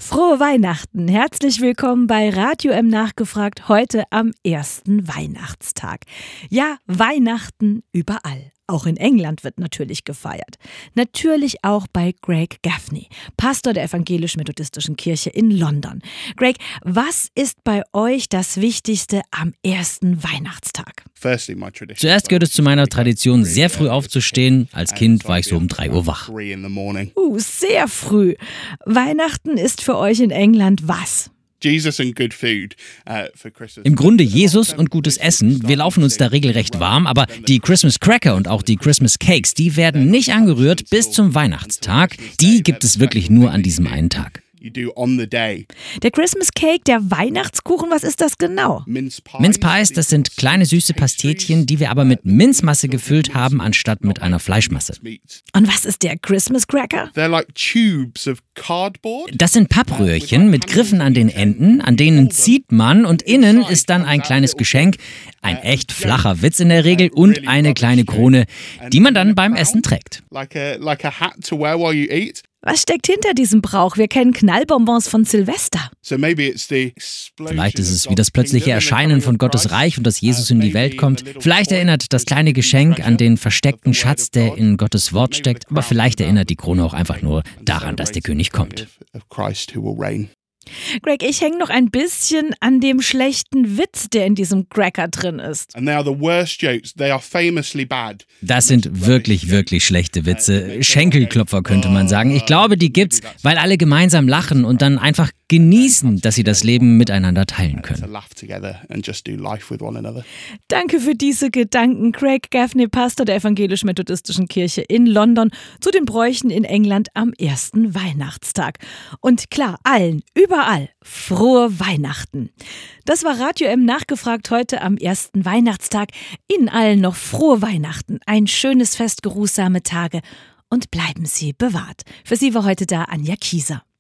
Frohe Weihnachten! Herzlich willkommen bei Radio M nachgefragt, heute am ersten Weihnachtstag. Ja, Weihnachten überall. Auch in England wird natürlich gefeiert. Natürlich auch bei Greg Gaffney, Pastor der Evangelisch-Methodistischen Kirche in London. Greg, was ist bei euch das Wichtigste am ersten Weihnachtstag? Zuerst gehört es zu meiner Tradition, sehr früh aufzustehen. Als Kind war ich so um 3 Uhr wach. Sehr früh. Weihnachten ist für euch in England was? Im Grunde Jesus und gutes Essen. Wir laufen uns da regelrecht warm, aber die Christmas Cracker und auch die Christmas Cakes, die werden nicht angerührt bis zum Weihnachtstag. Die gibt es wirklich nur an diesem einen Tag. Der Christmas Cake, der Weihnachtskuchen, was ist das genau? Mince Pies, das sind kleine süße Pastetchen, die wir aber mit Minzmasse gefüllt haben, anstatt mit einer Fleischmasse. Und was ist der Christmas Cracker? Das sind Pappröhrchen mit Griffen an den Enden, an denen zieht man und innen ist dann ein kleines Geschenk, ein echt flacher Witz in der Regel und eine kleine Krone, die man dann beim Essen trägt. Was steckt hinter diesem Brauch? Wir kennen Knallbonbons von Silvester. Vielleicht ist es wie das plötzliche Erscheinen von Gottes Reich und dass Jesus in die Welt kommt. Vielleicht erinnert das kleine Geschenk an den versteckten Schatz, der in Gottes Wort steckt. Aber vielleicht erinnert die Krone auch einfach nur daran, dass der König kommt. Greg, ich hänge noch ein bisschen an dem schlechten Witz, der in diesem Cracker drin ist. Das sind wirklich, wirklich schlechte Witze. Schenkelklopfer könnte man sagen. Ich glaube, die gibt's, weil alle gemeinsam lachen und dann einfach genießen, dass sie das Leben miteinander teilen können. Danke für diese Gedanken, Greg Gaffney, Pastor der Evangelisch-Methodistischen Kirche in London, zu den Bräuchen in England am ersten Weihnachtstag. Und klar, allen, überall, frohe Weihnachten. Das war Radio M nachgefragt heute am ersten Weihnachtstag. Ihnen allen noch frohe Weihnachten, ein schönes Fest, geruhsame Tage und bleiben Sie bewahrt. Für Sie war heute da Anja Kieser.